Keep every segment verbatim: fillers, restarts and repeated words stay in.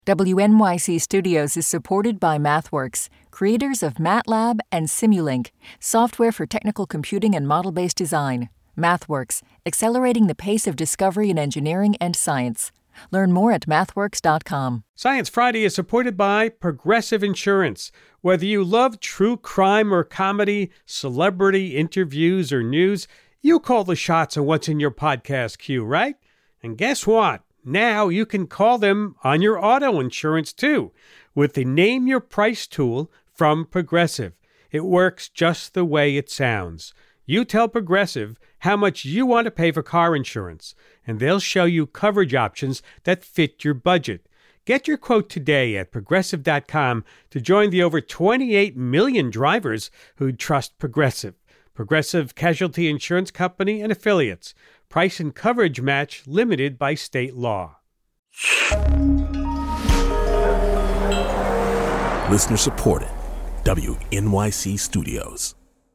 W N Y C Studios is supported by MathWorks, creators of MATLAB and Simulink, software for technical computing and model-based design. MathWorks, accelerating the pace of discovery in engineering and science. Learn more at mathworks dot com. Science Friday is supported by Progressive Insurance. Whether you love true crime or comedy, celebrity interviews or news, you call the shots on what's in your podcast queue, right? And guess what? Now you can call them on your auto insurance too with the Name Your Price tool from Progressive. It works just the way it sounds. You tell Progressive how much you want to pay for car insurance, and they'll show you coverage options that fit your budget. Get your quote today at progressive dot com to join the over twenty-eight million drivers who trust Progressive. Progressive Casualty Insurance Company and Affiliates. Price and coverage match limited by state law. Listener supported. W N Y C Studios.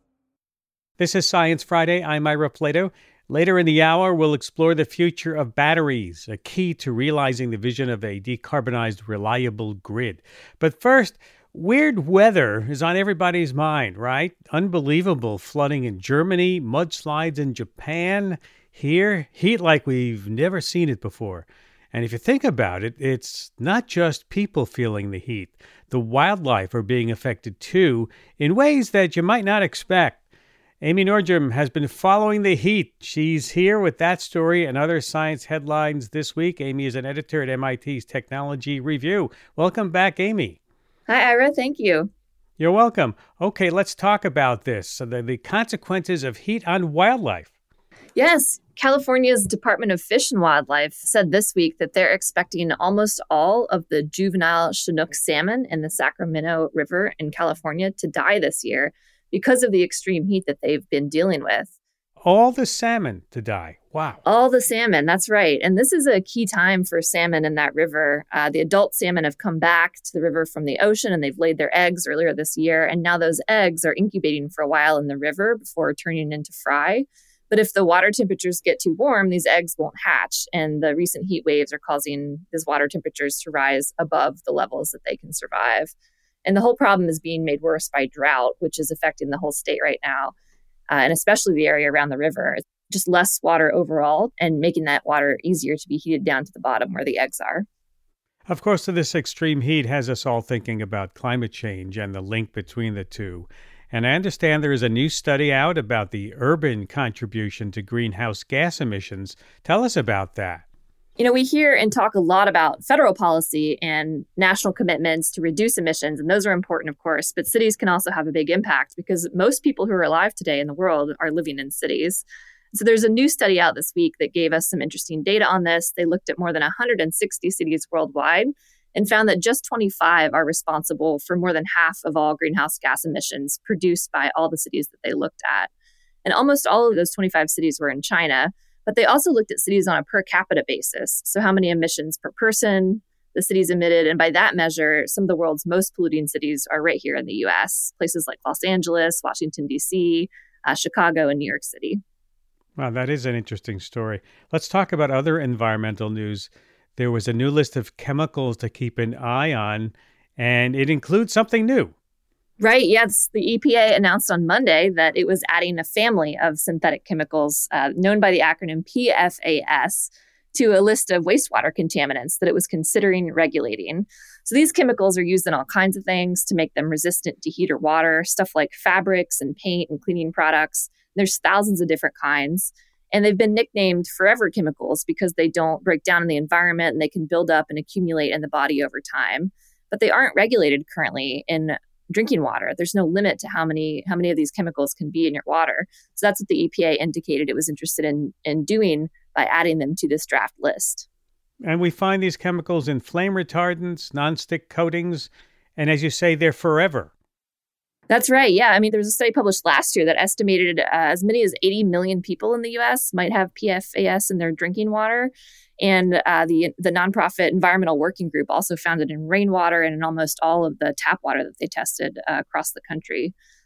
This is Science Friday. I'm Ira Plato. Later in the hour, we'll explore the future of batteries, a key to realizing the vision of a decarbonized, reliable grid. But first, weird weather is on everybody's mind, right? Unbelievable flooding in Germany, mudslides in Japan. Here, heat like we've never seen it before. And if you think about it, it's not just people feeling the heat. The wildlife are being affected too, in ways that you might not expect. Amy Nordrum has been following the heat. She's here with that story and other science headlines this week. Amy is an editor at M I T's Technology Review. Welcome back, Amy. Hi, Ira. Thank you. You're welcome. Okay, let's talk about this. So the, the consequences of heat on wildlife. Yes. California's Department of Fish and Wildlife said this week that they're expecting almost all of the juvenile Chinook salmon in the Sacramento River in California to die this year because of the extreme heat that they've been dealing with. All the salmon to die. Wow. All the salmon. That's right. And this is a key time for salmon in that river. Uh, the adult salmon have come back to the river from the ocean and they've laid their eggs earlier this year. And now those eggs are incubating for a while in the river before turning into fry. But if the water temperatures get too warm, these eggs won't hatch. And the recent heat waves are causing these water temperatures to rise above the levels that they can survive. And the whole problem is being made worse by drought, which is affecting the whole state right now, uh, and especially the area around the river. Just less water overall and making that water easier to be heated down to the bottom where the eggs are. Of course, this extreme heat has us all thinking about climate change and the link between the two. And I understand there is a new study out about the urban contribution to greenhouse gas emissions. Tell us about that. You know, we hear and talk a lot about federal policy and national commitments to reduce emissions, and those are important, of course, but cities can also have a big impact because most people who are alive today in the world are living in cities. So there's a new study out this week that gave us some interesting data on this. They looked at more than one hundred sixty cities worldwide and found that just twenty-five are responsible for more than half of all greenhouse gas emissions produced by all the cities that they looked at. And almost all of those twenty-five cities were in China, but they also looked at cities on a per capita basis. So how many emissions per person the cities emitted. And by that measure, some of the world's most polluting cities are right here in the U S, places like Los Angeles, Washington, D C, uh, Chicago, and New York City. Wow, that is an interesting story. Let's talk about other environmental news. There was a new list of chemicals to keep an eye on, and it includes something new. Right. Yes. The E P A announced on Monday that it was adding a family of synthetic chemicals uh, known by the acronym P F A S to a list of wastewater contaminants that it was considering regulating. So these chemicals are used in all kinds of things to make them resistant to heat or water, stuff like fabrics and paint and cleaning products. There's thousands of different kinds. And they've been nicknamed forever chemicals because they don't break down in the environment and they can build up and accumulate in the body over time. But they aren't regulated currently in drinking water. There's no limit to how many how many of these chemicals can be in your water. So that's what the E P A indicated it was interested in, in doing by adding them to this draft list. And we find these chemicals in flame retardants, nonstick coatings, and as you say, they're forever. That's right. Yeah. I mean, there was a study published last year that estimated uh, as many as eighty million people in the U S might have P F A S in their drinking water. And uh, the the nonprofit Environmental Working Group also found it in rainwater and in almost all of the tap water that they tested uh, across the country.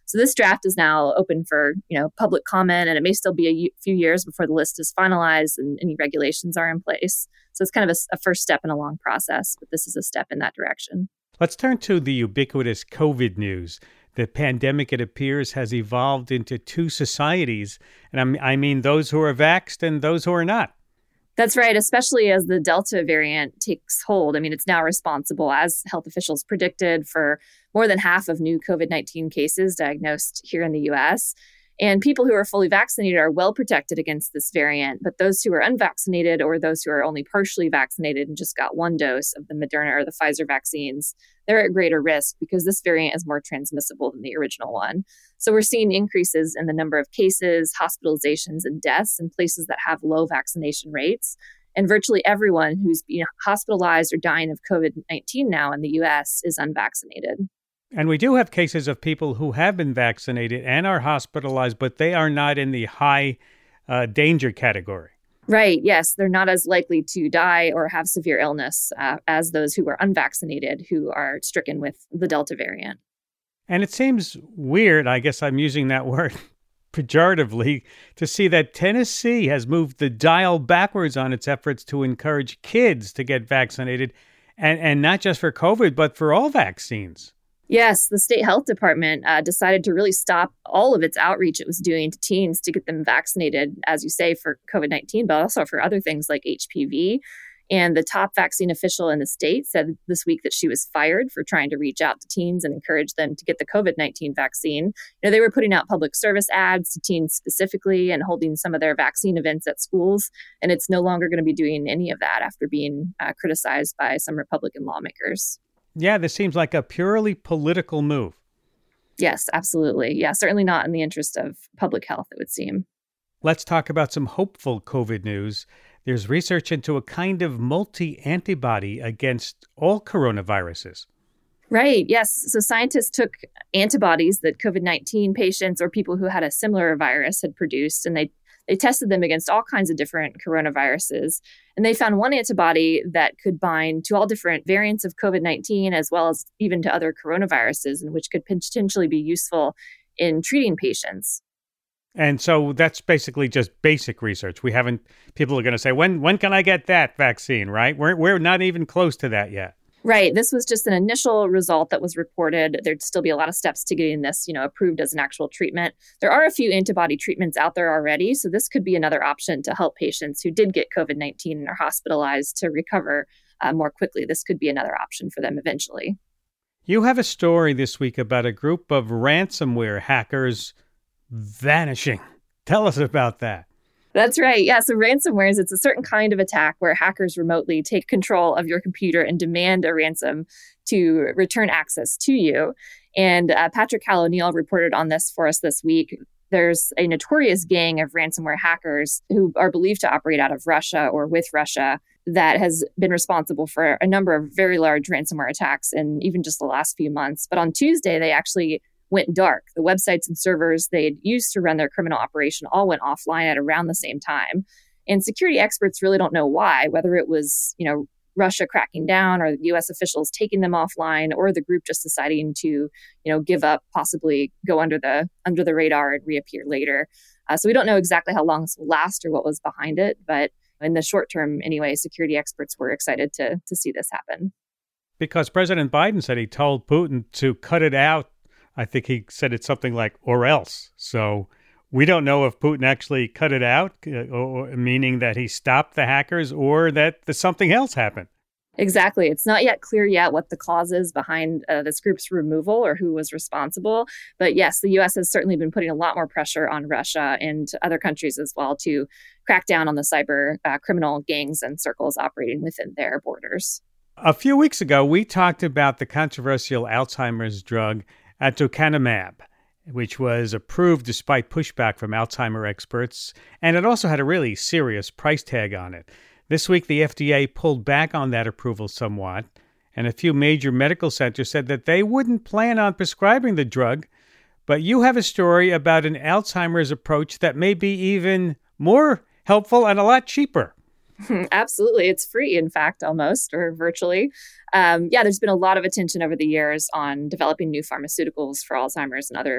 So this draft is now open for, you know, public comment, and it may still be a few years before the list is finalized and any regulations are in place. So it's kind of a, a first step in a long process, but this is a step in that direction. Let's turn to the ubiquitous COVID news. The pandemic, it appears, has evolved into two societies, and I mean those who are vaxxed and those who are not. That's right, especially as the Delta variant takes hold. I mean, it's now responsible, as health officials predicted, for more than half of new COVID nineteen cases diagnosed here in the U S. And people who are fully vaccinated are well protected against this variant. But those who are unvaccinated or those who are only partially vaccinated and just got one dose of the Moderna or the Pfizer vaccines, they're at greater risk because this variant is more transmissible than the original one. So we're seeing increases in the number of cases, hospitalizations, and deaths in places that have low vaccination rates. And virtually everyone who's being hospitalized or dying of COVID nineteen now in the U S is unvaccinated. And we do have cases of people who have been vaccinated and are hospitalized, but they are not in the high uh, danger category. Right. Yes. They're not as likely to die or have severe illness uh, as those who are unvaccinated, who are stricken with the Delta variant. And it seems weird, I guess I'm using that word pejoratively, to see that Tennessee has moved the dial backwards on its efforts to encourage kids to get vaccinated, and, and not just for COVID, but for all vaccines. Yes, the state health department uh, decided to really stop all of its outreach it was doing to teens to get them vaccinated, as you say, for COVID nineteen, but also for other things like H P V. And the top vaccine official in the state said this week that she was fired for trying to reach out to teens and encourage them to get the COVID nineteen vaccine. You know, they were putting out public service ads to teens specifically and holding some of their vaccine events at schools. And it's no longer going to be doing any of that after being uh, criticized by some Republican lawmakers. Yeah, this seems like a purely political move. Yes, absolutely. Yeah, certainly not in the interest of public health, it would seem. Let's talk about some hopeful COVID news. There's research into a kind of multi-antibody against all coronaviruses. Right. Yes. So scientists took antibodies that COVID nineteen patients or people who had a similar virus had produced, and they They tested them against all kinds of different coronaviruses, and they found one antibody that could bind to all different variants of COVID nineteen, as well as even to other coronaviruses, and which could potentially be useful in treating patients. And so that's basically just basic research. We haven't, people are going to say, when when can I get that vaccine, right? We're we're not even close to that yet. Right. This was just an initial result that was reported. There'd still be a lot of steps to getting this, you know, approved as an actual treatment. There are a few antibody treatments out there already, so this could be another option to help patients who did get COVID nineteen and are hospitalized to recover uh, more quickly. This could be another option for them eventually. You have a story this week about a group of ransomware hackers vanishing. Tell us about that. That's right. Yeah. So ransomware is it's a certain kind of attack where hackers remotely take control of your computer and demand a ransom to return access to you. And uh, Patrick Hal-O'Neill reported on this for us this week. There's a notorious gang of ransomware hackers who are believed to operate out of Russia or with Russia that has been responsible for a number of very large ransomware attacks in even just the last few months. But on Tuesday, they actually went dark. The websites and servers they'd used to run their criminal operation all went offline at around the same time. And security experts really don't know why, whether it was, you know, Russia cracking down or U S officials taking them offline or the group just deciding to, you know, give up, possibly go under the under the radar and reappear later. Uh, so we don't know exactly how long this will last or what was behind it. But in the short term, anyway, security experts were excited to to see this happen. Because President Biden said he told Putin to cut it out. I think he said it's something like, or else. So we don't know if Putin actually cut it out, uh, or, meaning that he stopped the hackers, or that the, something else happened. Exactly. It's not yet clear yet what the cause is behind uh, this group's removal or who was responsible. But yes, the U S has certainly been putting a lot more pressure on Russia and other countries as well to crack down on the cyber uh, criminal gangs and circles operating within their borders. A few weeks ago, we talked about the controversial Alzheimer's drug aducanumab, which was approved despite pushback from Alzheimer experts, and it also had a really serious price tag on it. This week, the F D A pulled back on that approval somewhat, and a few major medical centers said that they wouldn't plan on prescribing the drug. But you have a story about an Alzheimer's approach that may be even more helpful and a lot cheaper. Absolutely. It's free, in fact, almost, or virtually. Um, yeah, there's been a lot of attention over the years on developing new pharmaceuticals for Alzheimer's and other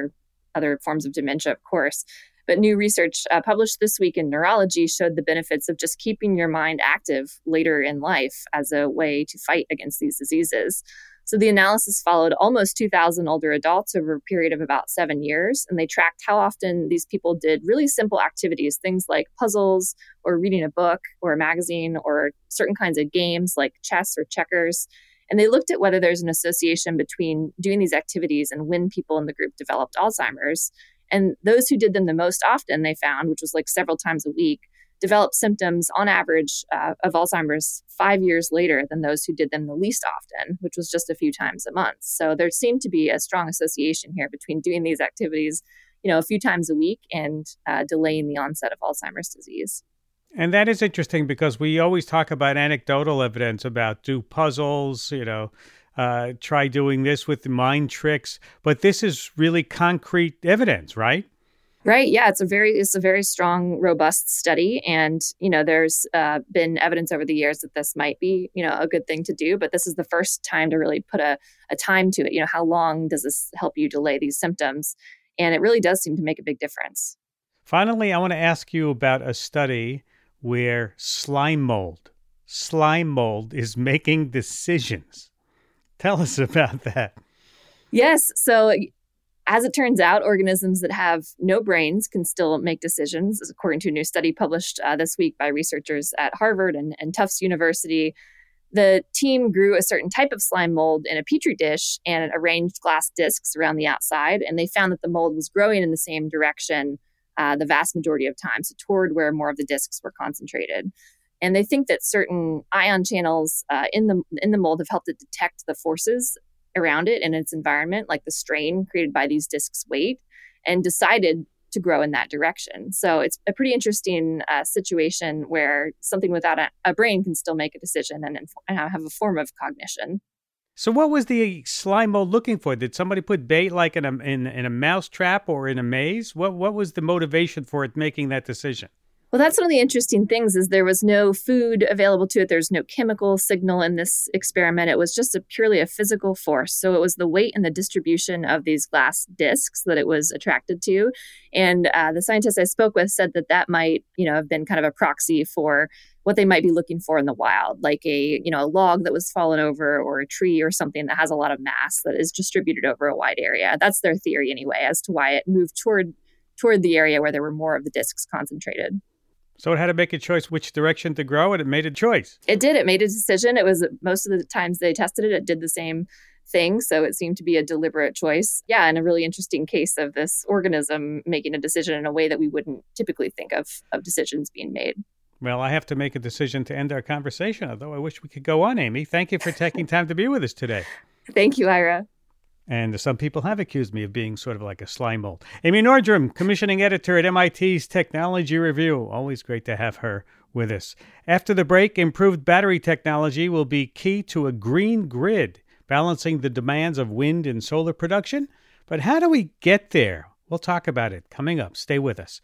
other forms of dementia, of course. But new research uh, published this week in Neurology showed the benefits of just keeping your mind active later in life as a way to fight against these diseases. So the analysis followed almost two thousand older adults over a period of about seven years, and they tracked how often these people did really simple activities, things like puzzles or reading a book or a magazine or certain kinds of games like chess or checkers. And they looked at whether there's an association between doing these activities and when people in the group developed Alzheimer's. And those who did them the most often, they found, which was like several times a week, developed symptoms on average uh, of Alzheimer's five years later than those who did them the least often, which was just a few times a month. So there seemed to be a strong association here between doing these activities, you know, a few times a week and uh, delaying the onset of Alzheimer's disease. And that is interesting because we always talk about anecdotal evidence about do puzzles, you know, uh, try doing this with mind tricks. But this is really concrete evidence, right? Right. Yeah, it's a very it's a very strong, robust study. And, you know, there's uh, been evidence over the years that this might be, you know, a good thing to do. But this is the first time to really put a, a time to it. You know, how long does this help you delay these symptoms? And it really does seem to make a big difference. Finally, I want to ask you about a study where slime mold, slime mold is making decisions. Tell us about that. Yes. So as it turns out, organisms that have no brains can still make decisions, according to a new study published uh, this week by researchers at Harvard and, and Tufts University. The team grew a certain type of slime mold in a petri dish and arranged glass discs around the outside. And they found that the mold was growing in the same direction uh, the vast majority of time, so toward where more of the discs were concentrated. And they think that certain ion channels uh, in the in the mold have helped it detect the forces around it and its environment, like the strain created by these discs' weight, and decided to grow in that direction. So it's a pretty interesting uh, situation where something without a, a brain can still make a decision and, and have a form of cognition. So what was the slime mold looking for? Did somebody put bait like in a in, in a mouse trap or in a maze? What what was the motivation for it making that decision? Well, that's one of the interesting things is there was no food available to it. There's no chemical signal in this experiment. It was just a purely a physical force. So it was the weight and the distribution of these glass discs that it was attracted to. And uh, the scientists I spoke with said that that might, you know, have been kind of a proxy for what they might be looking for in the wild, like a, you know, a log that was fallen over or a tree or something that has a lot of mass that is distributed over a wide area. That's their theory anyway, as to why it moved toward toward the area where there were more of the discs concentrated. So it had to make a choice which direction to grow, and it made a choice. It did. It made a decision. It was most of the times they tested it, it did the same thing. So it seemed to be a deliberate choice. Yeah, and a really interesting case of this organism making a decision in a way that we wouldn't typically think of, of decisions being made. Well, I have to make a decision to end our conversation, although I wish we could go on, Amy. Thank you for taking time to be with us today. Thank you, Ira. And some people have accused me of being sort of like a slime mold. Amy Nordrum, commissioning editor at M I T's Technology Review. Always great to have her with us. After the break, improved battery technology will be key to a green grid, balancing the demands of wind and solar production. But how do we get there? We'll talk about it coming up. Stay with us.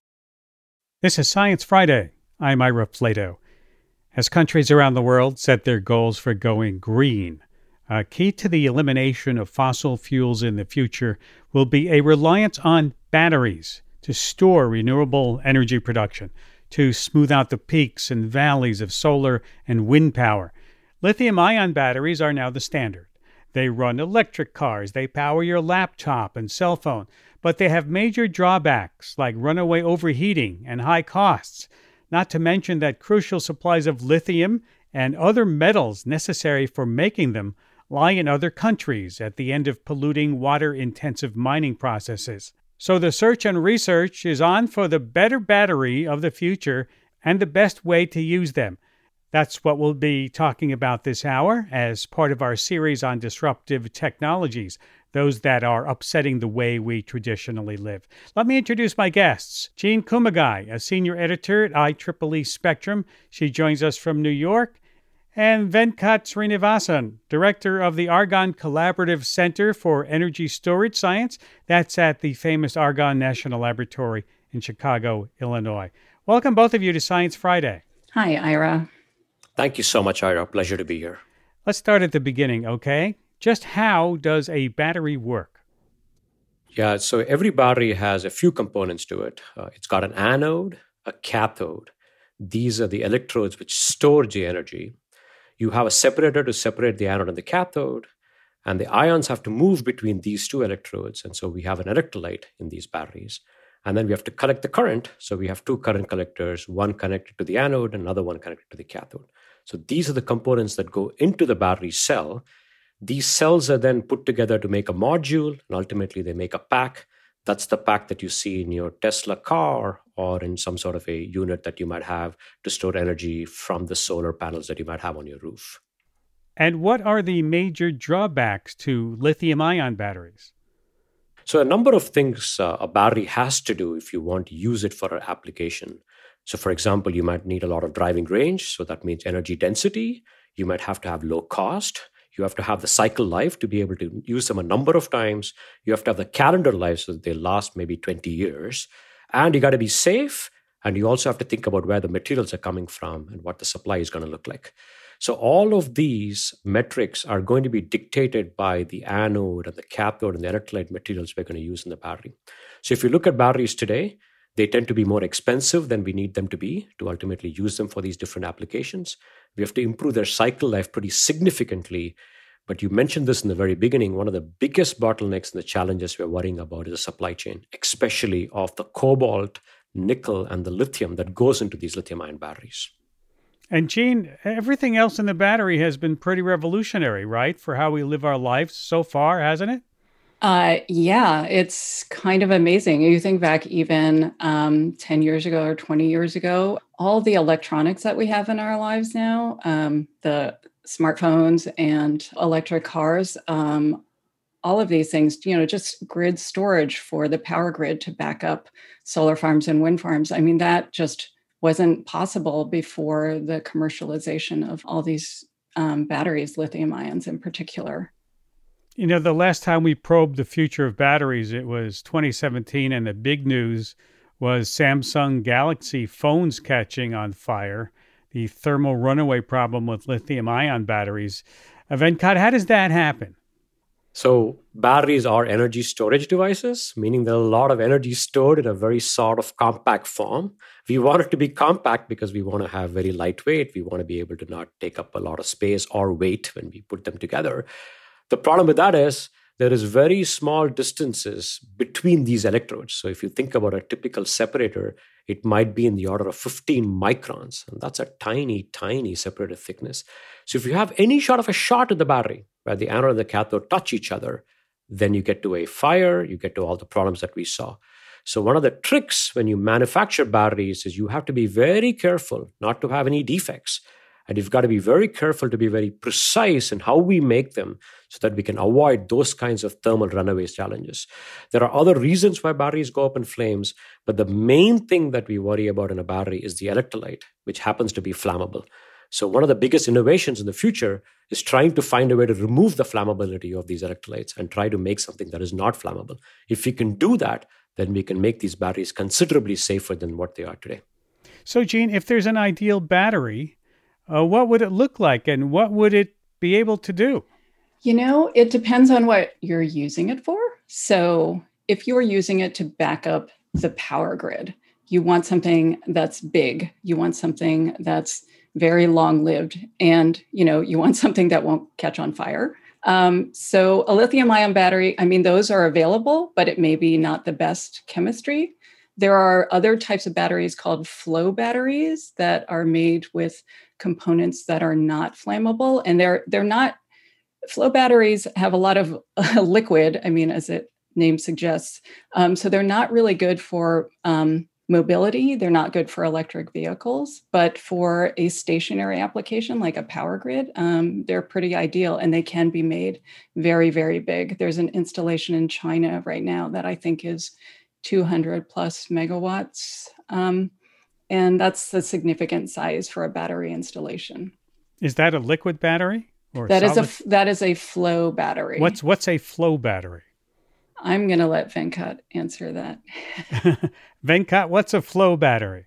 This is Science Friday. I'm Ira Flato. As countries around the world set their goals for going green, a key to the elimination of fossil fuels in the future will be a reliance on batteries to store renewable energy production, to smooth out the peaks and valleys of solar and wind power. Lithium-ion batteries are now the standard. They run electric cars, they power your laptop and cell phone, but they have major drawbacks like runaway overheating and high costs, not to mention that crucial supplies of lithium and other metals necessary for making them lie in other countries at the end of polluting water-intensive mining processes. So the search and research is on for the better battery of the future and the best way to use them. That's what we'll be talking about this hour as part of our series on disruptive technologies, those that are upsetting the way we traditionally live. Let me introduce my guests. Jean Kumagai, a senior editor at I triple E Spectrum. She joins us from New York. And Venkat Srinivasan, director of the Argonne Collaborative Center for Energy Storage Science. That's at the famous Argonne National Laboratory in Chicago, Illinois. Welcome, both of you, to Science Friday. Hi, Ira. Thank you so much, Ira. Pleasure to be here. Let's start at the beginning, okay? Just how does a battery work? Yeah, so every battery has a few components to it. Uh, it's got an anode, a cathode. These are the electrodes which store the energy. You have a separator to separate the anode and the cathode, and the ions have to move between these two electrodes. And so we have an electrolyte in these batteries. And then we have to collect the current. So we have two current collectors, one connected to the anode, another one connected to the cathode. So these are the components that go into the battery cell. These cells are then put together to make a module, and ultimately they make a pack. That's the pack that you see in your Tesla car or in some sort of a unit that you might have to store energy from the solar panels that you might have on your roof. And what are the major drawbacks to lithium-ion batteries? So a number of things uh, a battery has to do if you want to use it for an application. So for example, you might need a lot of driving range. So that means energy density. You might have to have low cost. You have to have the cycle life to be able to use them a number of times. You have to have the calendar life so that they last maybe twenty years. And you got to be safe. And you also have to think about where the materials are coming from and what the supply is going to look like. So all of these metrics are going to be dictated by the anode and the cathode and the electrolyte materials we're going to use in the battery. So if you look at batteries today, they tend to be more expensive than we need them to be to ultimately use them for these different applications. We have to improve their cycle life pretty significantly. But you mentioned this in the very beginning. One of the biggest bottlenecks and the challenges we're worrying about is the supply chain, especially of the cobalt, nickel, and the lithium that goes into these lithium-ion batteries. And Gene, everything else in the battery has been pretty revolutionary, right, for how we live our lives so far, hasn't it? Uh, yeah, it's kind of amazing. You think back even um, ten years ago or twenty years ago, all the electronics that we have in our lives now, um, the smartphones and electric cars, um, all of these things, you know, just grid storage for the power grid to back up solar farms and wind farms. I mean, that just wasn't possible before the commercialization of all these um, batteries, lithium ions in particular. You know, the last time we probed the future of batteries, it was twenty seventeen, and the big news was Samsung Galaxy phones catching on fire, the thermal runaway problem with lithium-ion batteries. Uh, Venkat, how does that happen? So batteries are energy storage devices, meaning there are a lot of energy stored in a very sort of compact form. We want it to be compact because we want to have very lightweight. We want to be able to not take up a lot of space or weight when we put them together. The problem with that is there is very small distances between these electrodes. So if you think about a typical separator, it might be in the order of fifteen microns. And that's a tiny, tiny separator thickness. So if you have any sort of a shot in the battery where the anode and the cathode touch each other, then you get to a fire, you get to all the problems that we saw. So one of the tricks when you manufacture batteries is you have to be very careful not to have any defects. And you've got to be very careful to be very precise in how we make them so that we can avoid those kinds of thermal runaways challenges. There are other reasons why batteries go up in flames, but the main thing that we worry about in a battery is the electrolyte, which happens to be flammable. So one of the biggest innovations in the future is trying to find a way to remove the flammability of these electrolytes and try to make something that is not flammable. If we can do that, then we can make these batteries considerably safer than what they are today. So, Gene, if there's an ideal battery, Uh, what would it look like and what would it be able to do? You know, it depends on what you're using it for. So if you're using it to back up the power grid, you want something that's big. You want something that's very long-lived. And, you know, you want something that won't catch on fire. Um, so a lithium-ion battery, I mean, those are available, but it may be not the best chemistry. There are other types of batteries called flow batteries that are made with components that are not flammable. And they're they're not, flow batteries have a lot of uh, liquid, I mean, as it name suggests. Um, so they're not really good for um, mobility. They're not good for electric vehicles, but for a stationary application like a power grid, um, they're pretty ideal and they can be made very, very big. There's an installation in China right now that I think is two hundred plus megawatts. Um, and that's the significant size for a battery installation. Is that a liquid battery? Or that solid? is a that is a flow battery. What's what's a flow battery? I'm going to let Venkat answer that. Venkat, what's a flow battery?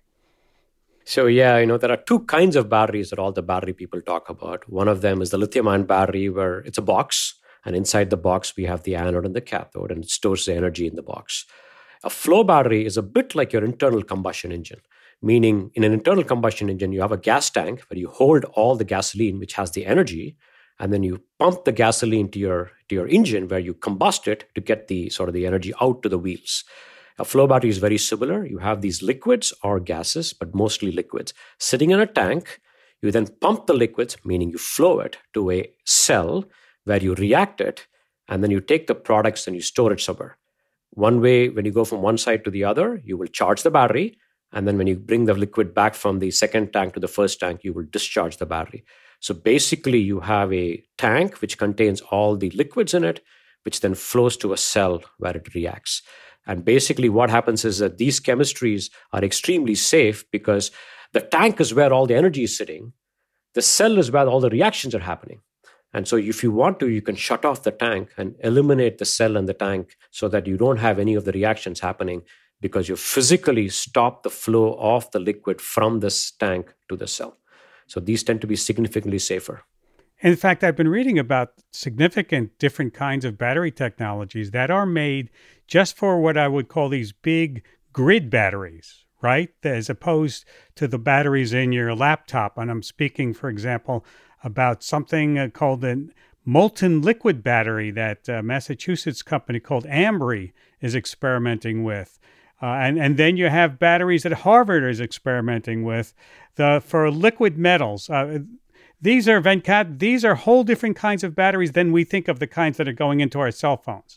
So yeah, you know, there are two kinds of batteries that all the battery people talk about. One of them is the lithium-ion battery, where it's a box And inside the box, we have the anode and the cathode, and it stores the energy in the box. A flow battery is a bit like your internal combustion engine, meaning in an internal combustion engine, you have a gas tank where you hold all the gasoline, which has the energy, and then you pump the gasoline to your, to your engine where you combust it to get the sort of the energy out to the wheels. A flow battery is very similar. You have these liquids or gases, but mostly liquids, sitting in a tank. You then pump the liquids, meaning you flow it to a cell where you react it, and then you take the products and you store it somewhere. One way, when you go from one side to the other, you will charge the battery, and then when you bring the liquid back from the second tank to the first tank, you will discharge the battery. So basically, you have a tank which contains all the liquids in it, which then flows to a cell where it reacts. And basically what happens is that these chemistries are extremely safe because the tank is where all the energy is sitting. The cell is where all the reactions are happening. And so if you want to, you can shut off the tank and eliminate the cell and the tank so that you don't have any of the reactions happening because you physically stop the flow of the liquid from this tank to the cell. So these tend to be significantly safer. In fact, I've been reading about significant different kinds of battery technologies that are made just for what I would call these big grid batteries, right? As opposed to the batteries in your laptop. And I'm speaking, for example, about something called a molten liquid battery that a Massachusetts company called Ambri is experimenting with. Uh, and, and then you have batteries that Harvard is experimenting with the for liquid metals. Uh, These are Venkat, these are whole different kinds of batteries than we think of the kinds that are going into our cell phones.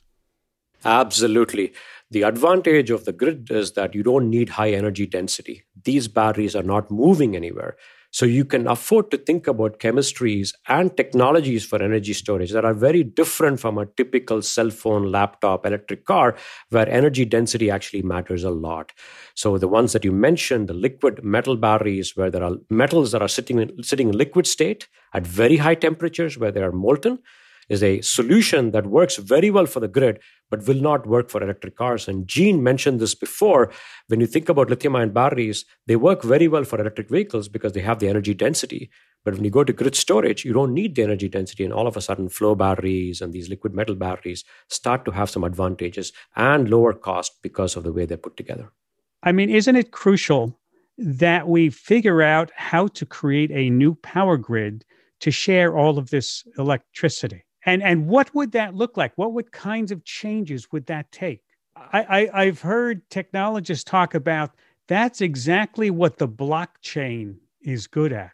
Absolutely. The advantage of the grid is that you don't need high energy density. These batteries are not moving anywhere. So you can afford to think about chemistries and technologies for energy storage that are very different from a typical cell phone, laptop, electric car, where energy density actually matters a lot. So the ones that you mentioned, the liquid metal batteries, where there are metals that are sitting in, sitting in liquid state at very high temperatures where they are molten, is a solution that works very well for the grid, but will not work for electric cars. And Gene mentioned this before. When you think about lithium-ion batteries, they work very well for electric vehicles because they have the energy density. But when you go to grid storage, you don't need the energy density. And all of a sudden, flow batteries and these liquid metal batteries start to have some advantages and lower cost because of the way they're put together. I mean, isn't it crucial that we figure out how to create a new power grid to share all of this electricity? And and what would that look like? What would kinds of changes would that take? I, I, I've heard technologists talk about that's exactly what the blockchain is good at.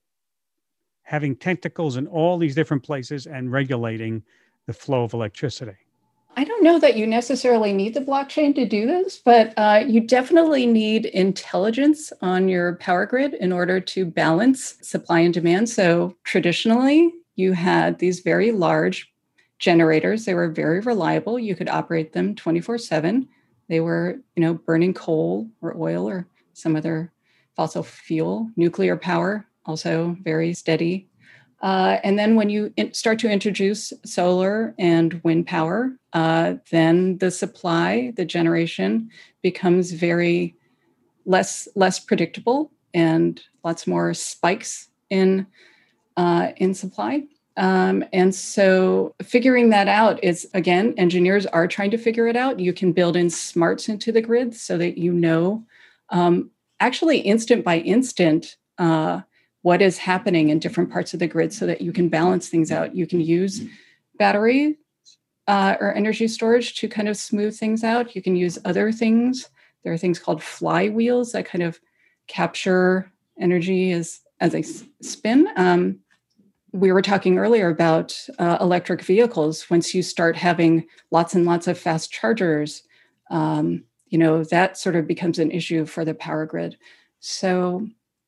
Having tentacles in all these different places and regulating the flow of electricity. I don't know that you necessarily need the blockchain to do this, but uh, you definitely need intelligence on your power grid in order to balance supply and demand. So traditionally, you had these very large generators. They were very reliable. You could operate them twenty-four seven. They were, you know, burning coal or oil or some other fossil fuel. Nuclear power, also very steady. Uh, and then when you in- start to introduce solar and wind power, uh, then the supply, the generation becomes very less, less predictable and lots more spikes in Uh, in supply. Um, and so figuring that out is, again, engineers are trying to figure it out. You can build in smarts into the grid so that you know, um, actually instant by instant, uh, what is happening in different parts of the grid so that you can balance things out. You can use battery uh, or energy storage to kind of smooth things out. You can use other things. There are things called flywheels that kind of capture energy as, as they spin. Um, We were talking earlier about uh, electric vehicles. Once you start having lots and lots of fast chargers, um, you know, that sort of becomes an issue for the power grid. So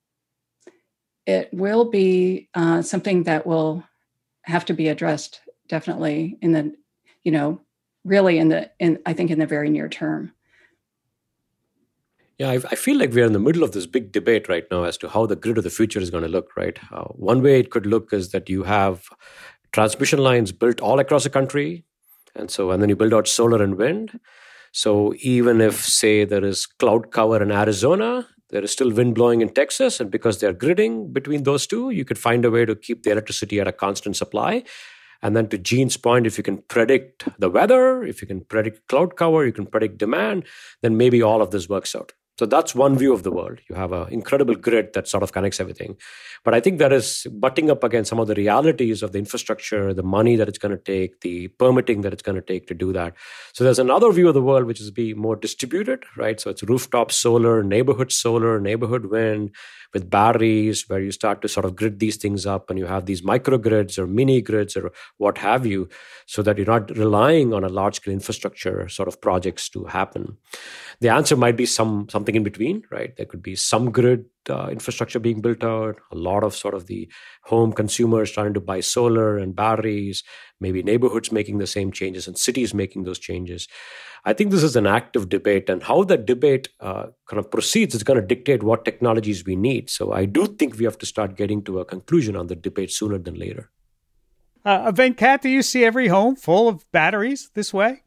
it will be uh, something that will have to be addressed definitely in the, you know, really in the, in I think in the very near term. Yeah, I, I feel like we're in the middle of this big debate right now as to how the grid of the future is going to look, right? Uh, one way it could look is that you have transmission lines built all across the country. And so, and then you build out solar and wind. So even if, say, there is cloud cover in Arizona, there is still wind blowing in Texas. And because they're gridding between those two, you could find a way to keep the electricity at a constant supply. And then to Gene's point, if you can predict the weather, if you can predict cloud cover, you can predict demand, then maybe all of this works out. So that's one view of the world. You have an incredible grid that sort of connects everything. But I think that is butting up against some of the realities of the infrastructure, the money that it's going to take, the permitting that it's going to take to do that. So there's another view of the world, which is be more distributed, right? So it's rooftop solar, neighborhood solar, neighborhood wind, with batteries, where you start to sort of grid these things up and you have these microgrids or mini grids or what have you, so that you're not relying on a large-scale infrastructure sort of projects to happen. The answer might be some something in between, right? There could be some grid uh, infrastructure being built out, a lot of sort of the home consumers trying to buy solar and batteries, maybe neighborhoods making the same changes and cities making those changes. I think this is an active debate, and how that debate uh, kind of proceeds is going to dictate what technologies we need. So I do think we have to start getting to a conclusion on the debate sooner than later. Uh, Venkat, do you see every home full of batteries this way?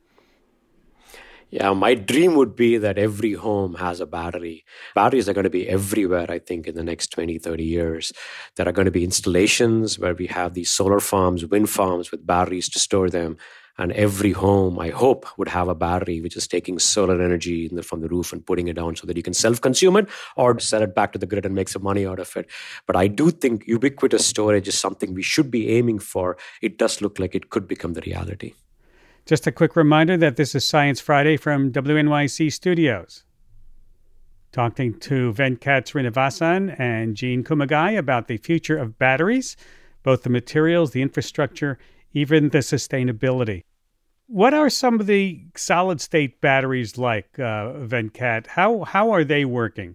Yeah, my dream would be that every home has a battery. Batteries are going to be everywhere, I think, in the next twenty, thirty years. There are going to be installations where we have these solar farms, wind farms with batteries to store them. And every home, I hope, would have a battery which is taking solar energy from the roof and putting it down so that you can self-consume it or sell it back to the grid and make some money out of it. But I do think ubiquitous storage is something we should be aiming for. It does look like it could become the reality. Just a quick reminder that this is Science Friday from W N Y C Studios. Talking to Venkat Srinivasan and Gene Kumagai about the future of batteries, both the materials, the infrastructure, even the sustainability. What are some of the solid-state batteries like, uh, Venkat? How how are they working?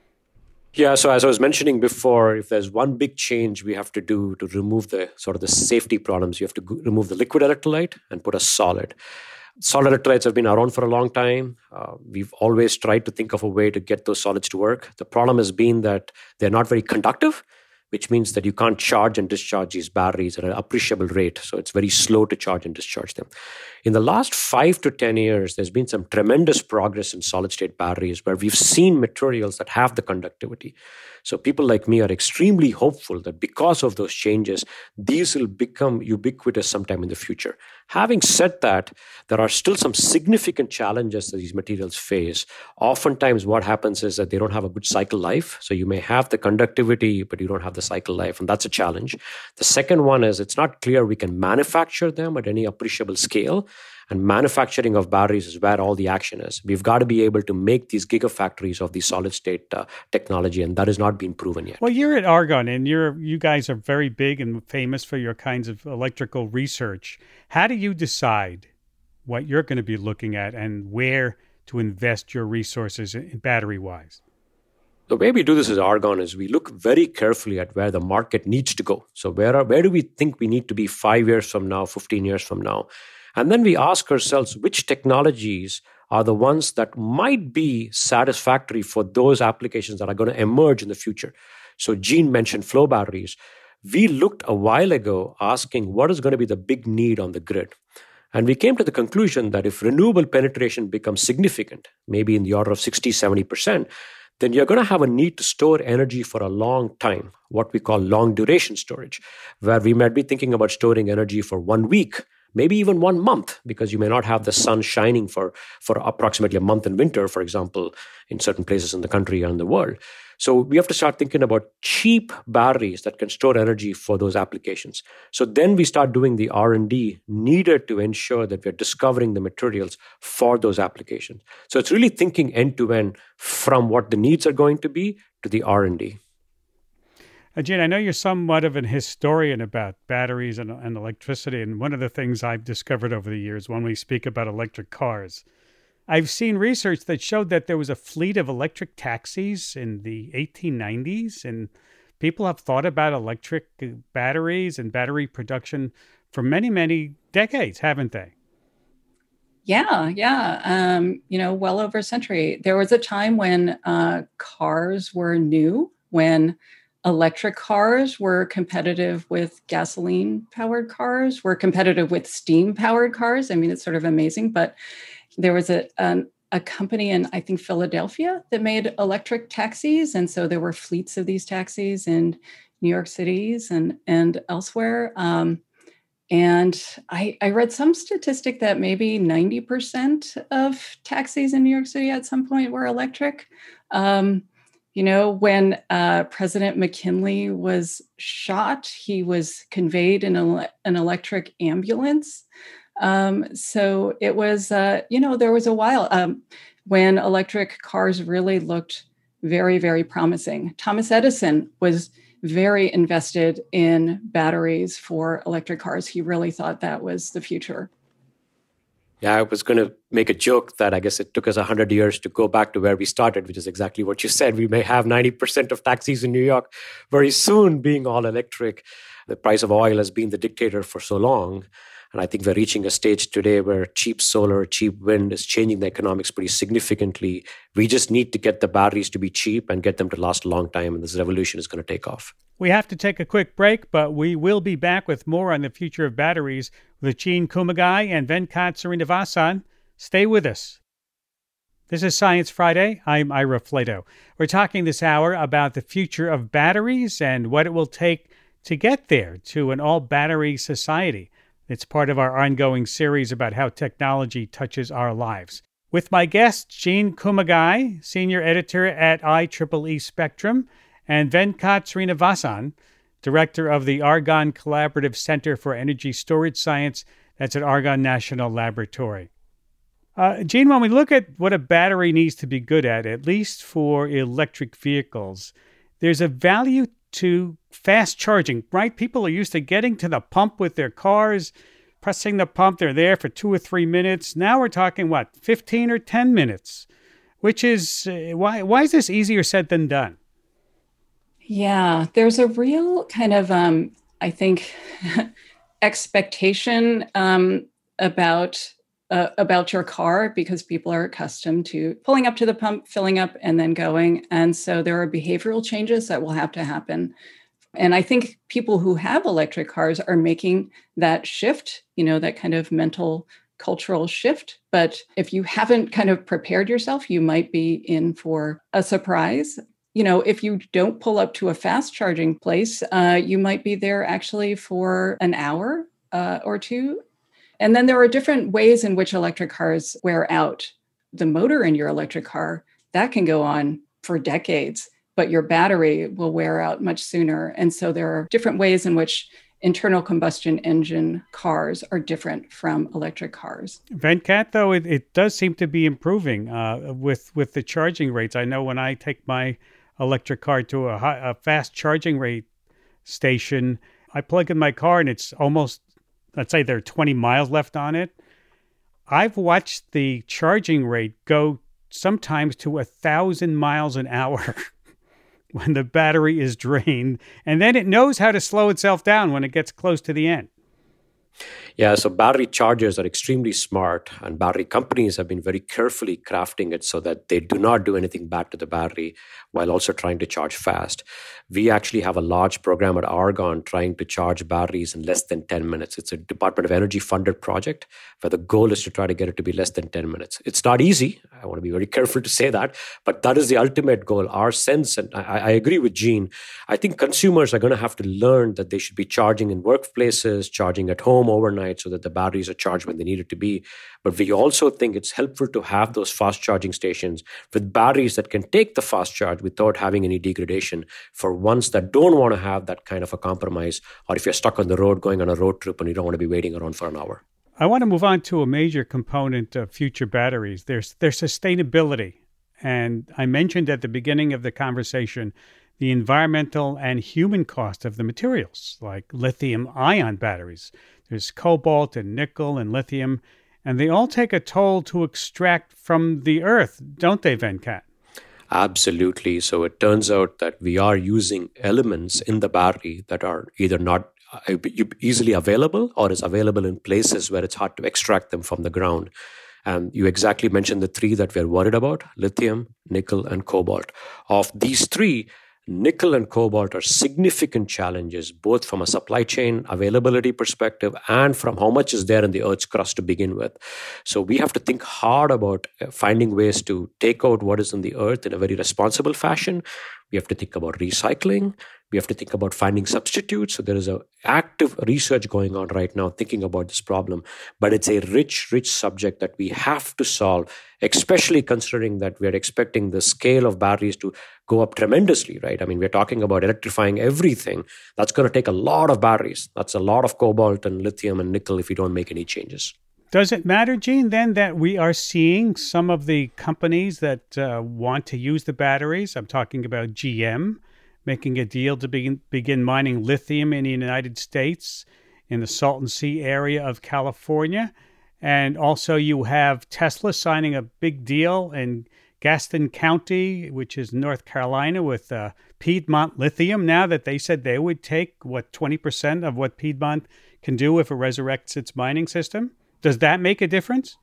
Yeah, so as I was mentioning before, if there's one big change we have to do to remove the sort of the safety problems, you have to go, remove the liquid electrolyte and put a solid. Solid electrolytes have been around for a long time. Uh, we've always tried to think of a way to get those solids to work. The problem has been that they're not very conductive, which means that you can't charge and discharge these batteries at an appreciable rate. So it's very slow to charge and discharge them. In the last five to ten years, there's been some tremendous progress in solid-state batteries where we've seen materials that have the conductivity. So people like me are extremely hopeful that because of those changes, these will become ubiquitous sometime in the future. Having said that, there are still some significant challenges that these materials face. Oftentimes what happens is that they don't have a good cycle life. So you may have the conductivity, but you don't have the cycle life, and that's a challenge. The second one is it's not clear we can manufacture them at any appreciable scale. And manufacturing of batteries is where all the action is. We've got to be able to make these gigafactories of the solid-state uh, technology, and that has not been proven yet. Well, you're at Argonne, and you're you guys are very big and famous for your kinds of electrical research. How do you decide what you're going to be looking at and where to invest your resources battery-wise? The way we do this at Argonne is we look very carefully at where the market needs to go. So where are, where do we think we need to be five years from now, fifteen years from now? And then we ask ourselves which technologies are the ones that might be satisfactory for those applications that are going to emerge in the future. So Gene mentioned flow batteries. We looked a while ago asking what is going to be the big need on the grid. And we came to the conclusion that if renewable penetration becomes significant, maybe in the order of sixty, seventy percent, then you're going to have a need to store energy for a long time, what we call long duration storage, where we might be thinking about storing energy for one week, maybe even one month, because you may not have the sun shining for, for approximately a month in winter, for example, in certain places in the country and the world. So we have to start thinking about cheap batteries that can store energy for those applications. So then we start doing the R and D needed to ensure that we're discovering the materials for those applications. So it's really thinking end to end from what the needs are going to be to the R and D. Ajay, I know you're somewhat of an historian about batteries and, and electricity, and one of the things I've discovered over the years when we speak about electric cars, I've seen research that showed that there was a fleet of electric taxis in the eighteen nineties, and people have thought about electric batteries and battery production for many, many decades, haven't they? Yeah, yeah. Um, you know, well over a century. There was a time when uh, cars were new, when electric cars were competitive with gasoline-powered cars, were competitive with steam-powered cars. I mean, it's sort of amazing. But there was a, an, a company in, I think, Philadelphia that made electric taxis. And so there were fleets of these taxis in New York Cities and, and elsewhere. Um, And I, I read some statistic that maybe ninety percent of taxis in New York City at some point were electric. Um, you know, when uh, President McKinley was shot, he was conveyed in a, an electric ambulance. Um, so it was, uh, you know, there was a while um, when electric cars really looked very, very promising. Thomas Edison was very invested in batteries for electric cars. He really thought that was the future. Yeah, I was going to make a joke that I guess it took us one hundred years to go back to where we started, which is exactly what you said. We may have ninety percent of taxis in New York very soon being all electric. The price of oil has been the dictator for so long. And I think we're reaching a stage today where cheap solar, cheap wind is changing the economics pretty significantly. We just need to get the batteries to be cheap and get them to last a long time. And this revolution is going to take off. We have to take a quick break, but we will be back with more on the future of batteries with Jean Kumagai and Venkat Srinivasan. Stay with us. This is Science Friday. I'm Ira Flato. We're talking this hour about the future of batteries and what it will take to get there to an all-battery society. It's part of our ongoing series about how technology touches our lives. With my guest, Jean Kumagai, Senior Editor at I triple E Spectrum, and Venkat Srinivasan, Director of the Argonne Collaborative Center for Energy Storage Science. That's at Argonne National Laboratory. Uh, Jean, when we look at what a battery needs to be good at, at least for electric vehicles, there's a value to fast charging, right? People are used to getting to the pump with their cars, pressing the pump. They're there for two or three minutes. Now we're talking, what, fifteen or ten minutes, which is, uh, why, why is this easier said than done? Yeah, there's a real kind of, um, I think, expectation um, about uh, about your car because people are accustomed to pulling up to the pump, filling up, and then going. And so there are behavioral changes that will have to happen. And I think people who have electric cars are making that shift, you know, that kind of mental cultural shift. But if you haven't kind of prepared yourself, you might be in for a surprise. You know, if you don't pull up to a fast charging place, uh, you might be there actually for an hour uh, or two. And then there are different ways in which electric cars wear out. The motor in your electric car, that can go on for decades, but your battery will wear out much sooner. And so there are different ways in which internal combustion engine cars are different from electric cars. Venkat, though, it, it does seem to be improving uh, with, with the charging rates. I know when I take my electric car to a, high, a fast charging rate station, I plug in my car and it's almost, let's say there are twenty miles left on it. I've watched the charging rate go sometimes to a thousand miles an hour when the battery is drained, and then it knows how to slow itself down when it gets close to the end. Yeah, so battery chargers are extremely smart, and battery companies have been very carefully crafting it so that they do not do anything bad to the battery while also trying to charge fast. We actually have a large program at Argonne trying to charge batteries in less than ten minutes. It's a Department of Energy funded project where the goal is to try to get it to be less than ten minutes. It's not easy. I want to be very careful to say that, but that is the ultimate goal. Our sense, and I, I agree with Jean, I think consumers are going to have to learn that they should be charging in workplaces, charging at home overnight so that the batteries are charged when they need it to be. But we also think it's helpful to have those fast charging stations with batteries that can take the fast charge without having any degradation for ones that don't want to have that kind of a compromise, or if you're stuck on the road going on a road trip and you don't want to be waiting around for an hour. I want to move on to a major component of future batteries. There's their sustainability. And I mentioned at the beginning of the conversation the environmental and human cost of the materials, like lithium-ion batteries. There's cobalt and nickel and lithium, and they all take a toll to extract from the earth, don't they, Venkat? Absolutely. So it turns out that we are using elements in the battery that are either not easily available or is available in places where it's hard to extract them from the ground. And you exactly mentioned the three that we're worried about: lithium, nickel, and cobalt. Of these three, nickel and cobalt are significant challenges, both from a supply chain availability perspective and from how much is there in the Earth's crust to begin with. So we have to think hard about finding ways to take out what is in the Earth in a very responsible fashion We have to think about recycling. We have to think about finding substitutes. So there is an active research going on right now thinking about this problem. But it's a rich, rich subject that we have to solve, especially considering that we're expecting the scale of batteries to go up tremendously, right? I mean, we're talking about electrifying everything. That's going to take a lot of batteries. That's a lot of cobalt and lithium and nickel if we don't make any changes. Does it matter, Gene, then that we are seeing some of the companies that uh, want to use the batteries? I'm talking about G M making a deal to begin, begin mining lithium in the United States in the Salton Sea area of California. And also you have Tesla signing a big deal in Gaston County, which is North Carolina, with uh, Piedmont Lithium now that they said they would take, what, twenty percent of what Piedmont can do if it resurrects its mining system. Does that make a difference?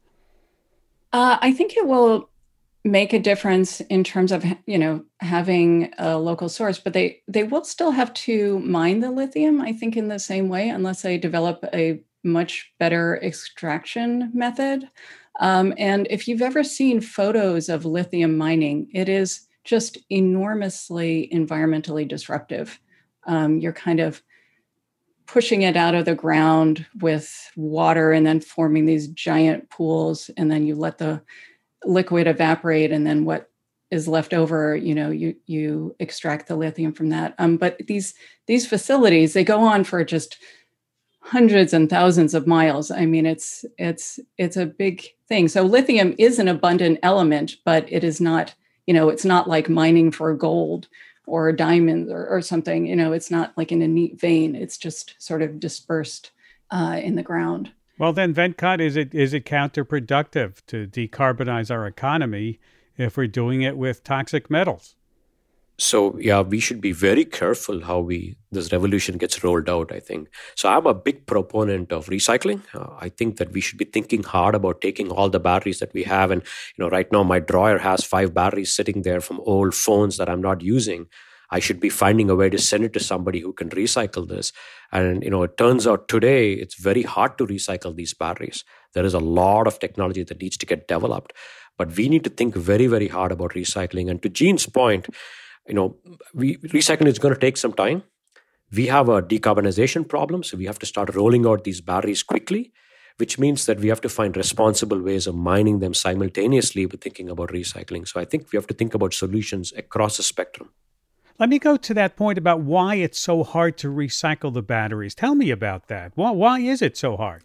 Uh, I think it will make a difference in terms of, you know, having a local source, but they, they will still have to mine the lithium, I think, in the same way, unless they develop a much better extraction method. Um, and if you've ever seen photos of lithium mining, it is just enormously environmentally disruptive. Um, you're kind of pushing it out of the ground with water and then forming these giant pools, and then you let the liquid evaporate, and then what is left over, you know, you you extract the lithium from that. Um, but these these facilities, they go on for just hundreds and thousands of miles. I mean, it's it's it's a big thing. So lithium is an abundant element, but it is not, you know, it's not like mining for gold or diamonds or, or something. You know, it's not like in a neat vein. It's just sort of dispersed uh, in the ground. Well, then, Venkat, is it is it counterproductive to decarbonize our economy if we're doing it with toxic metals? So, yeah, we should be very careful how we this revolution gets rolled out, I think. So I'm a big proponent of recycling. Uh, I think that we should be thinking hard about taking all the batteries that we have. And, you know, right now my drawer has five batteries sitting there from old phones that I'm not using. I should be finding a way to send it to somebody who can recycle this. And, you know, it turns out today it's very hard to recycle these batteries. There is a lot of technology that needs to get developed. But we need to think very, very hard about recycling. And to Gene's point, you know, we, recycling is going to take some time. We have a decarbonization problem, so we have to start rolling out these batteries quickly, which means that we have to find responsible ways of mining them simultaneously with thinking about recycling. So I think we have to think about solutions across the spectrum. Let me go to that point about why it's so hard to recycle the batteries. Tell me about that. Why, why is it so hard?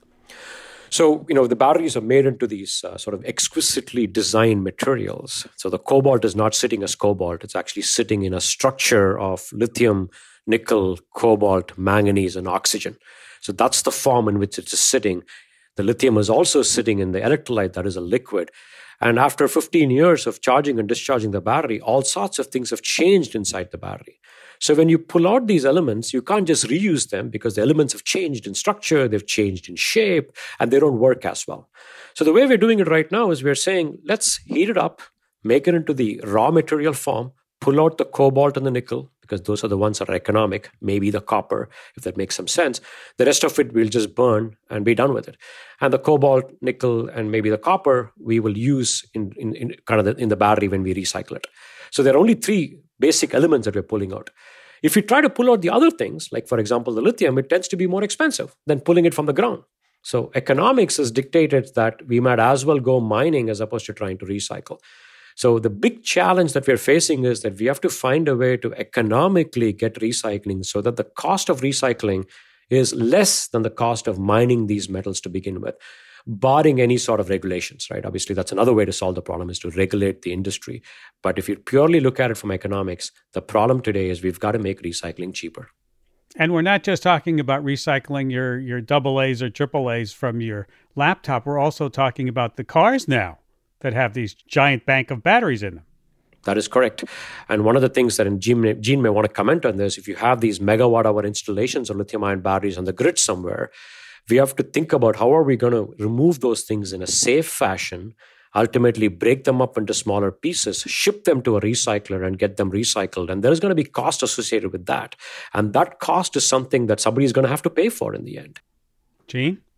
So, you know, the batteries are made into these uh, sort of exquisitely designed materials. So the cobalt is not sitting as cobalt. It's actually sitting in a structure of lithium, nickel, cobalt, manganese, and oxygen. So that's the form in which it is sitting. The lithium is also sitting in the electrolyte that is a liquid. And after fifteen years of charging and discharging the battery, all sorts of things have changed inside the battery. So when you pull out these elements, you can't just reuse them because the elements have changed in structure, they've changed in shape, and they don't work as well. So the way we're doing it right now is we're saying, let's heat it up, make it into the raw material form, pull out the cobalt and the nickel, because those are the ones that are economic, maybe the copper, if that makes some sense. The rest of it we'll just burn and be done with it. And the cobalt, nickel, and maybe the copper we will use in, in, in kind of the, in the battery when we recycle it. So there are only three basic elements that we're pulling out. If you try to pull out the other things, like for example the lithium, it tends to be more expensive than pulling it from the ground. So economics has dictated that we might as well go mining as opposed to trying to recycle. So the big challenge that we're facing is that we have to find a way to economically get recycling so that the cost of recycling is less than the cost of mining these metals to begin with, barring any sort of regulations, right? Obviously, that's another way to solve the problem is to regulate the industry. But if you purely look at it from economics, the problem today is we've got to make recycling cheaper. And we're not just talking about recycling your, your double A's or triple A's from your laptop. We're also talking about the cars now that have these giant bank of batteries in them. That is correct. And one of the things that and Gene may, Gene may want to comment on this, if you have these megawatt hour installations of lithium-ion batteries on the grid somewhere, we have to think about how are we going to remove those things in a safe fashion, ultimately break them up into smaller pieces, ship them to a recycler and get them recycled. And there's going to be cost associated with that. And that cost is something that somebody is going to have to pay for in the end. Gene?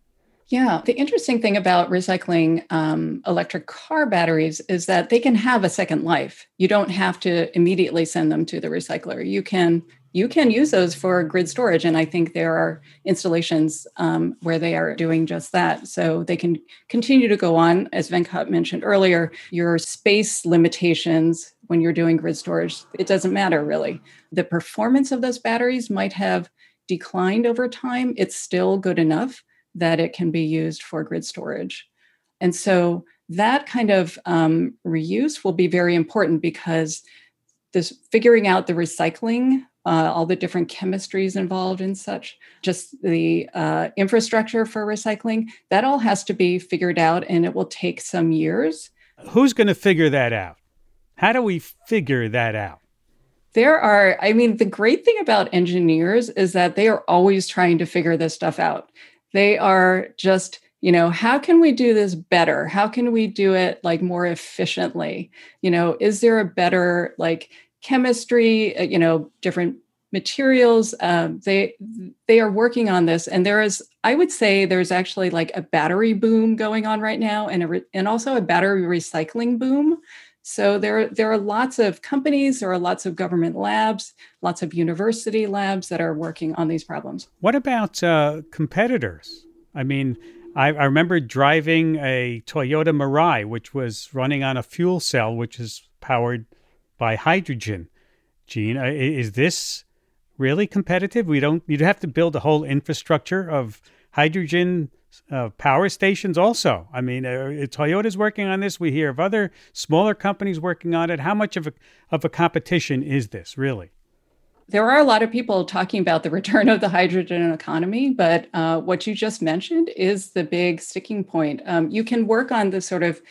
Yeah, the interesting thing about recycling um, electric car batteries is that they can have a second life. You don't have to immediately send them to the recycler. You can you can use those for grid storage, and I think there are installations um, where they are doing just that. So they can continue to go on. As Venkat mentioned earlier, your space limitations when you're doing grid storage, it doesn't matter really. The performance of those batteries might have declined over time. It's still good enough that it can be used for grid storage. And so that kind of um, reuse will be very important because this figuring out the recycling, uh, all the different chemistries involved and such, just the uh, infrastructure for recycling, that all has to be figured out, and it will take some years. Who's going to figure that out? How do we figure that out? There are, I mean, the great thing about engineers is that they are always trying to figure this stuff out. They are just, you know, how can we do this better? How can we do it like more efficiently? You know, is there a better like chemistry, uh, you know, different materials? Um, they they are working on this. And there is, I would say there's actually like a battery boom going on right now and, a re- and also a battery recycling boom. So there, there are lots of companies, there are lots of government labs, lots of university labs that are working on these problems. What about uh, competitors? I mean, I, I remember driving a Toyota Mirai, which was running on a fuel cell, which is powered by hydrogen. Gene, uh, is this really competitive? We don't, you'd have to build a whole infrastructure of hydrogen Uh, power stations also. I mean, uh, Toyota's working on this. We hear of other smaller companies working on it. How much of a, of a competition is this, really? There are a lot of people talking about the return of the hydrogen economy, but uh, what you just mentioned is the big sticking point. Um, you can work on the sort of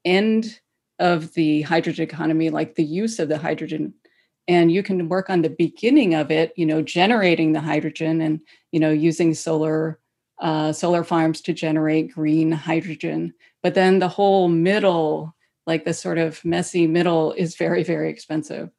end of the hydrogen economy, like the use of the hydrogen, and you can work on the beginning of it, you know, generating the hydrogen and, you know, using solar Uh, solar farms to generate green hydrogen. But then the whole middle, like the sort of messy middle, is very, very expensive.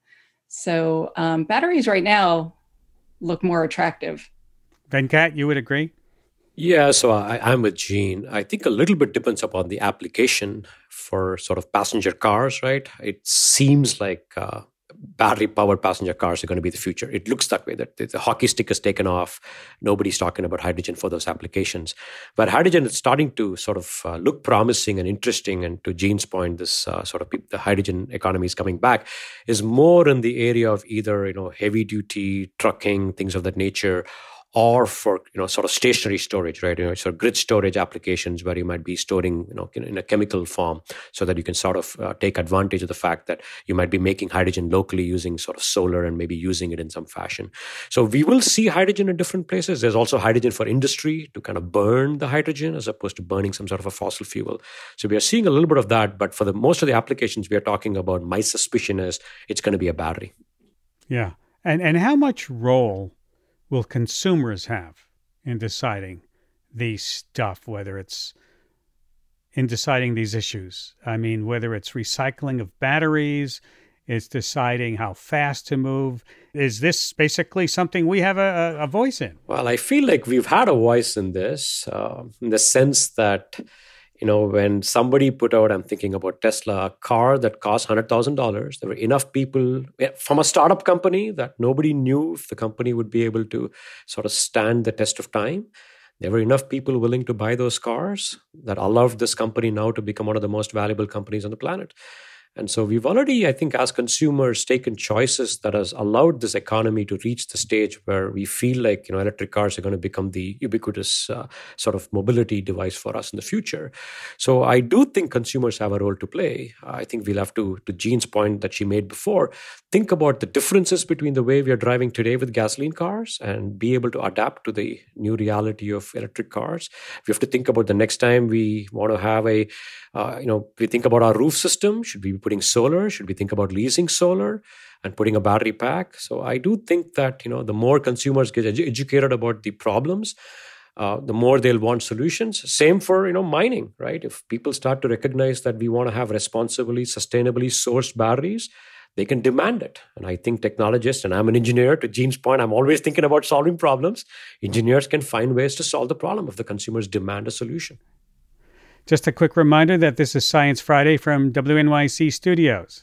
So um, batteries right now look more attractive. Venkat, you would agree? Yeah, so I, I'm with Gene. I think a little bit depends upon the application for sort of passenger cars, right? It seems like uh, battery-powered passenger cars are going to be the future. It looks that way, that the hockey stick has taken off. Nobody's talking about hydrogen for those applications. But hydrogen is starting to sort of uh, look promising and interesting. And to Gene's point, this uh, sort of the hydrogen economy is coming back, is more in the area of either, you know, heavy-duty trucking, things of that nature, or for, you know, sort of stationary storage, right? You know, sort of grid storage applications where you might be storing, you know, in, in a chemical form so that you can sort of uh, take advantage of the fact that you might be making hydrogen locally using sort of solar and maybe using it in some fashion. So we will see hydrogen in different places. There's also hydrogen for industry to kind of burn the hydrogen as opposed to burning some sort of a fossil fuel. So we are seeing a little bit of that, but for the most of the applications we are talking about, my suspicion is it's going to be a battery. Yeah. And and how much role will consumers have in deciding these stuff, whether it's in deciding these issues? I mean, whether it's recycling of batteries, it's deciding how fast to move. Is this basically something we have a, a voice in? Well, I feel like we've had a voice in this, uh, in the sense that, you know, when somebody put out, I'm thinking about Tesla, a car that cost one hundred thousand dollars, there were enough people from a startup company that nobody knew if the company would be able to sort of stand the test of time. There were enough people willing to buy those cars that allowed this company now to become one of the most valuable companies on the planet. And so we've already, I think, as consumers, taken choices that has allowed this economy to reach the stage where we feel like, you know, electric cars are going to become the ubiquitous uh, sort of mobility device for us in the future. So I do think consumers have a role to play. I think we'll have to, to Gene's point that she made before, think about the differences between the way we are driving today with gasoline cars and be able to adapt to the new reality of electric cars. We have to think about the next time we want to have a, uh, you know, we think about our roof system. Should we be putting solar? Should we think about leasing solar and putting a battery pack? So I do think that, you know, the more consumers get edu- educated about the problems, uh, the more they'll want solutions. Same for, you know, mining, right? If people start to recognize that we want to have responsibly, sustainably sourced batteries, they can demand it. And I think technologists, and I'm an engineer, to Gene's point, I'm always thinking about solving problems. Engineers can find ways to solve the problem if the consumers demand a solution. Just a quick reminder that this is Science Friday from W N Y C Studios.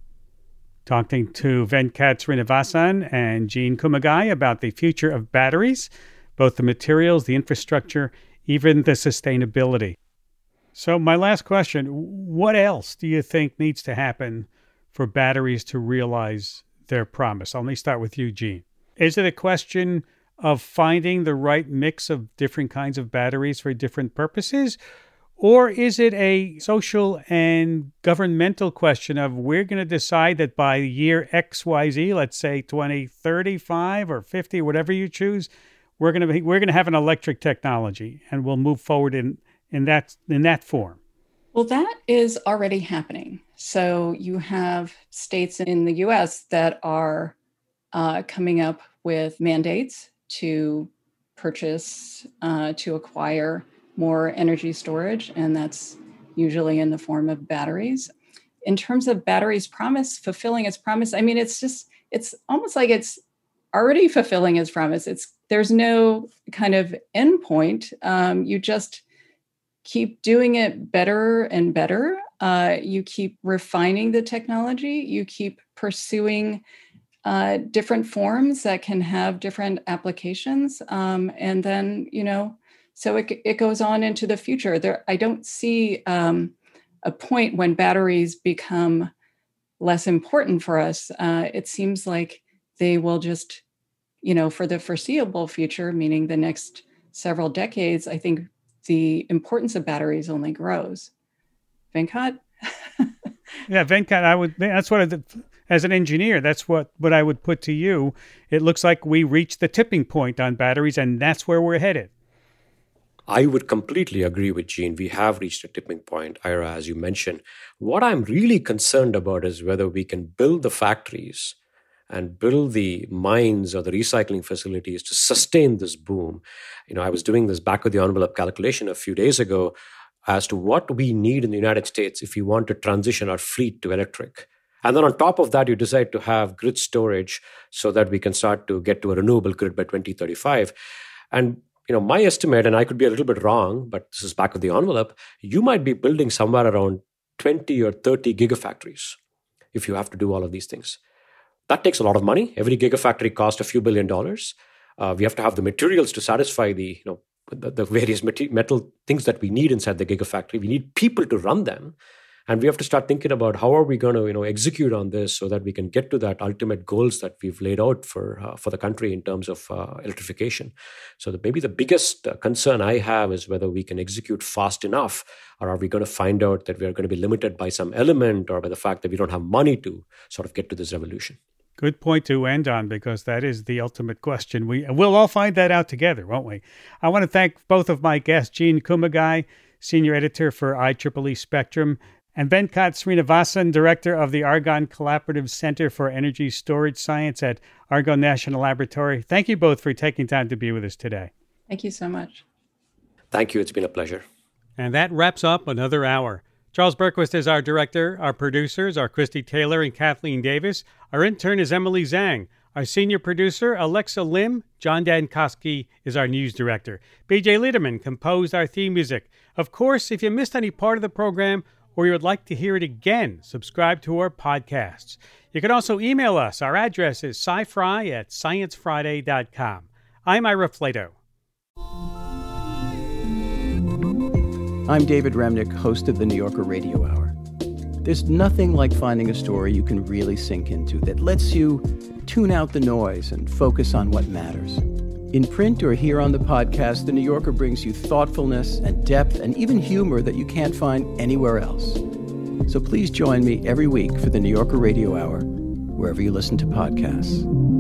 Talking to Venkat Srinivasan and Gene Kumagai about the future of batteries, both the materials, the infrastructure, even the sustainability. So my last question, what else do you think needs to happen for batteries to realize their promise? Let me start with you, Gene. Is it a question of finding the right mix of different kinds of batteries for different purposes? Or is it a social and governmental question of we're going to decide that by year X Y Z, let's say twenty thirty-five or fifty, whatever you choose, we're going to be, we're going to have an electric technology and we'll move forward in, in that in that form? Well, that is already happening. So you have states in the U S that are uh, coming up with mandates to purchase, uh, to acquire more energy storage, and that's usually in the form of batteries. In terms of batteries' promise, fulfilling its promise, I mean, it's just, it's almost like it's already fulfilling its promise. It's, there's no kind of endpoint. Um, you just keep doing it better and better. Uh, you keep refining the technology. You keep pursuing uh, different forms that can have different applications. Um, and then, you know, So it it goes on into the future. There, I don't see um, a point when batteries become less important for us. Uh, it seems like they will just, you know, for the foreseeable future, meaning the next several decades, I think the importance of batteries only grows. Venkat? Yeah, Venkat, I would. That's what, I, as an engineer, that's what, what I would put to you. It looks like we reached the tipping point on batteries, and that's where we're headed. I would completely agree with Gene. We have reached a tipping point, Ira, as you mentioned. What I'm really concerned about is whether we can build the factories and build the mines or the recycling facilities to sustain this boom. You know, I was doing this back of the envelope calculation a few days ago as to what we need in the United States if we want to transition our fleet to electric. And then on top of that, you decide to have grid storage so that we can start to get to a renewable grid by twenty thirty-five. And you know, my estimate, and I could be a little bit wrong, but this is back of the envelope, you might be building somewhere around twenty or thirty gigafactories if you have to do all of these things. That takes a lot of money. Every gigafactory costs a few billion dollars. Uh, we have to have the materials to satisfy the, you know, the, the various metal things that we need inside the gigafactory. We need people to run them. And we have to start thinking about how are we going to, you know, execute on this so that we can get to that ultimate goals that we've laid out for uh, for the country in terms of uh, electrification. So the, maybe the biggest uh, concern I have is whether we can execute fast enough, or are we going to find out that we are going to be limited by some element or by the fact that we don't have money to sort of get to this revolution. Good point to end on, because that is the ultimate question. We, we'll all find that out together, won't we? I want to thank both of my guests, Gene Kumagai, Senior Editor for I triple E Spectrum, and Venkat Srinivasan, Director of the Argonne Collaborative Center for Energy Storage Science at Argonne National Laboratory. Thank you both for taking time to be with us today. Thank you so much. Thank you. It's been a pleasure. And that wraps up another hour. Charles Berquist is our director. Our producers are Christy Taylor and Kathleen Davis. Our intern is Emily Zhang. Our senior producer, Alexa Lim. John Dankosky is our news director. B J Liederman composed our theme music. Of course, if you missed any part of the program, or you would like to hear it again, subscribe to our podcasts. You can also email us. Our address is sci-fri at science friday dot com. I'm Ira Flato. I'm David Remnick, host of the New Yorker Radio Hour. There's nothing like finding a story you can really sink into that lets you tune out the noise and focus on what matters. In print or here on the podcast, The New Yorker brings you thoughtfulness and depth and even humor that you can't find anywhere else. So please join me every week for The New Yorker Radio Hour, wherever you listen to podcasts.